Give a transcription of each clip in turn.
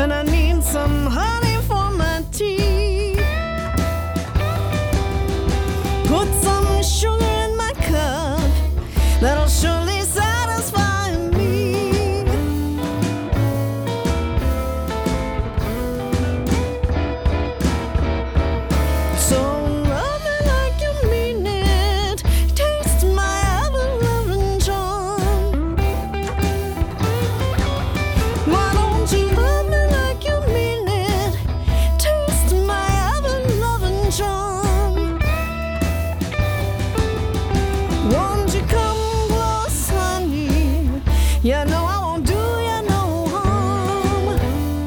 and I need some honey for my tea. Put some sugar in my cup, that'll surely satisfy me. So love me like you mean it, taste my ever-loving charm. Why don't you love me like you mean it, taste my ever-loving charm. Won't you come close, honey? You know I won't do you no harm.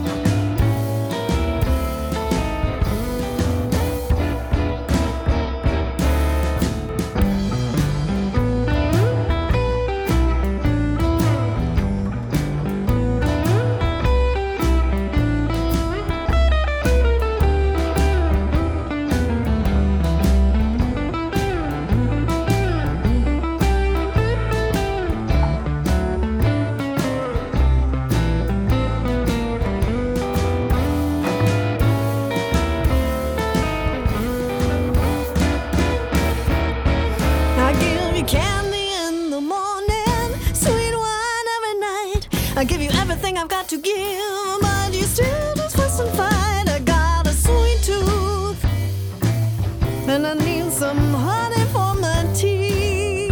I give you candy in the morning, sweet wine every night. I give you everything I've got to give, but you still just fuss and fight. I got a sweet tooth, and I need some honey for my tea.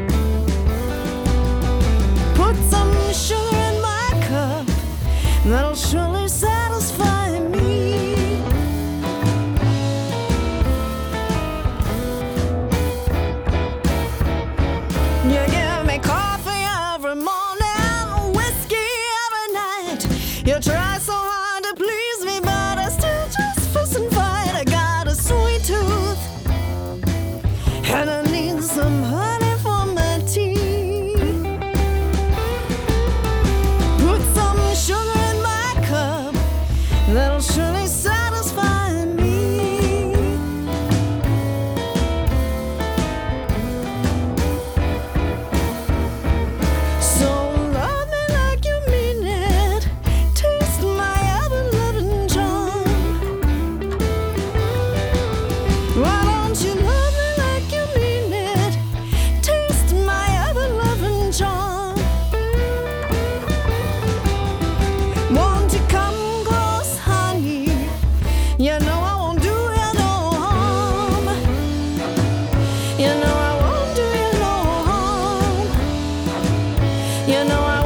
Put some sugar in my cup, that'll surely satisfy me. You give me coffee every morning, whiskey every night. You try so hard to please me, but I still just fuss and fight. I got a sweet tooth, and I need some honey for my tea. Put some sugar in my cup, that'll surely satisfy me. So love me like you mean it, taste my ever-loving charm. Why don't you love me like you mean it, taste my ever-loving charm. Won't you come close, honey? You know I won't do you no harm. You know I won't do you no harm. You know I